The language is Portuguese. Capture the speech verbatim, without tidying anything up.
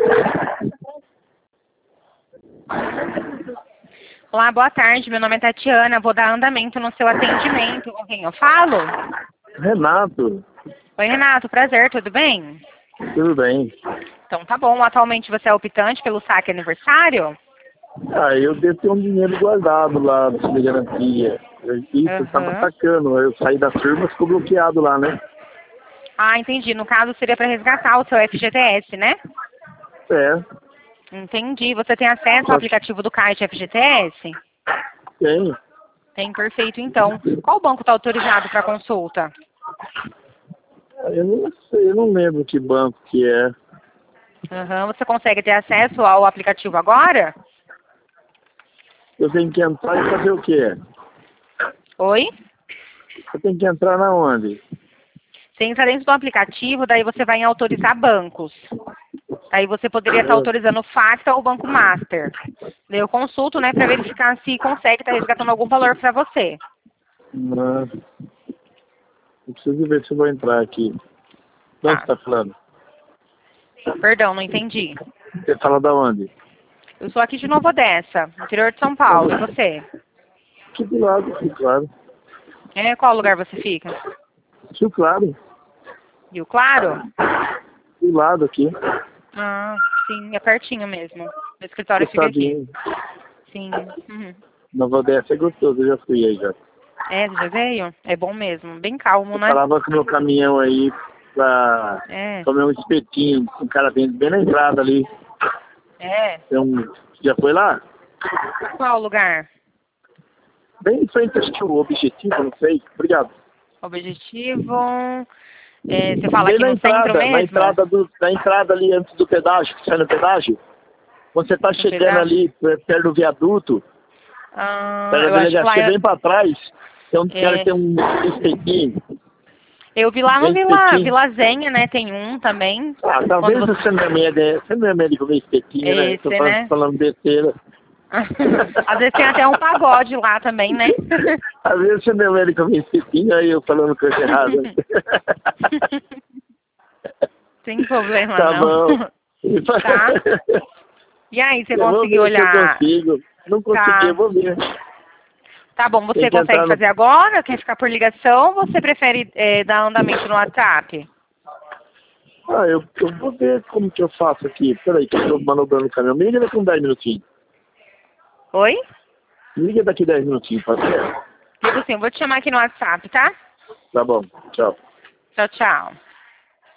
Olá, boa tarde. Meu nome é Tatiana. Vou dar andamento no seu atendimento. Com quem eu falo? Renato, Oi, Renato. Prazer, tudo bem? tudo bem? Então tá bom. Atualmente você é optante pelo saque aniversário? Ah, eu devo ter um dinheiro guardado lá de garantia. Isso estava Aham. sacando. Eu saí da firma, ficou bloqueado lá, né? Ah, entendi. No caso, seria para resgatar o seu F G T S, né? É, Entendi. Você tem acesso ao só que aplicativo do kart F G T S? tem. Tem, perfeito. Então, qual banco está autorizado para consulta? Eu não sei, eu não lembro que banco que é. Aham. Você consegue ter acesso ao aplicativo agora? Eu tenho que entrar e fazer o quê? Oi? Eu tenho que entrar na onde? Você entra dentro do aplicativo, daí você vai em autorizar bancos. Aí você poderia estar Eu, autorizando o Facta ou o Banco Master. Daí eu consulto, né, para verificar se consegue estar resgatando algum valor para você. não, eu preciso ver se eu vou entrar aqui. De onde você Tá. está falando? Perdão, não entendi. Você fala da onde? Eu sou aqui de Nova Odessa, interior de São Paulo. E você? Aqui do lado, aqui, claro. É, qual lugar você fica? Aqui, claro. Rio Claro? Do lado aqui. Ah, sim, é pertinho mesmo. Meu escritório fica aqui. Coçadinho. Sim. Uhum. Nova Odessa é gostoso, eu já fui aí já. É, você já veio? É bom mesmo. Bem calmo, Eu né? parava com o meu caminhão aí pra É. comer um espetinho com um cara bem, bem na entrada ali. É. Tem um, já foi lá? Qual lugar? Bem em frente, acho que o objetivo, não sei. Obrigado. Objetivo. É, você fala Bem aqui na no centro entrada, na mesmo? entrada, do, na entrada ali antes do pedágio, que sai no pedágio. Quando você tá No chegando pedágio? ali per- perto do viaduto, Ah, perto eu da acho que lá. delegacia, eu- bem pra trás, tem um cara que É, tem um espetinho. eu vi lá no Bem Vila, espetinho. Vila Zenha, né? Tem um também. Ah, Quando talvez você. você não é médico, você não é médico meio espetinho, né? Tô Esse, falando, né? falando besteira. Às vezes tem até um pagode lá também, né? Às vezes você não é médico meio espetinho, aí eu falando coisa errada. Sem problema, Tá não. bom. Tá? E aí, você Eu vou conseguiu ver se eu olhar? consigo. Não consegui, eu Tá. vou ver. Tá bom, Tem você que consegue entrar no... fazer agora? Quer ficar por ligação ou você prefere é, dar andamento no WhatsApp? Ah, eu, eu vou ver como que eu faço aqui. Peraí, que eu tô manobrando o caminhão. Me liga daqui uns dez minutinhos. Oi? Me liga daqui dez minutinhos, pode ser? Digo sim, vou te chamar aqui no WhatsApp, tá? Tá bom, tchau. Tchau, tchau.